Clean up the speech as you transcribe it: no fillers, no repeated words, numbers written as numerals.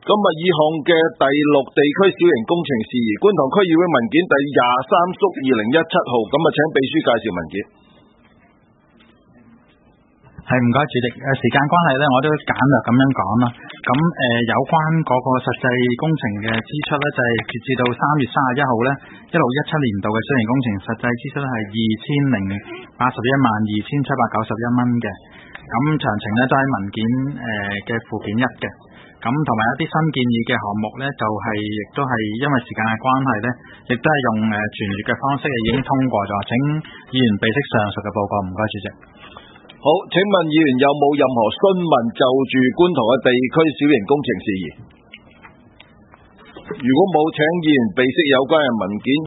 今日以項嘅第6地區小型工程事宜，觀塘區議會文件第23/2017號，咁啊請秘書介紹文件。 係唔該主席，時間關係咧，我都簡略咁樣講啦。咁有關嗰個實際工程嘅支出咧，就係截至到3月31號咧，16-17年度嘅小型工程實際支出咧係20812791蚊嘅。咁詳情咧都喺文件嘅附件1嘅。咁同埋一啲新建議嘅項目咧，就係亦都係因為時間嘅關係咧，亦都係用傳閱嘅方式已經通過咗。請議員備悉上述嘅報告，唔該主席。 好，請問議員有冇任何詢問就住觀塘嘅地區小型工程事宜？如果冇，請議員備悉有關嘅文件。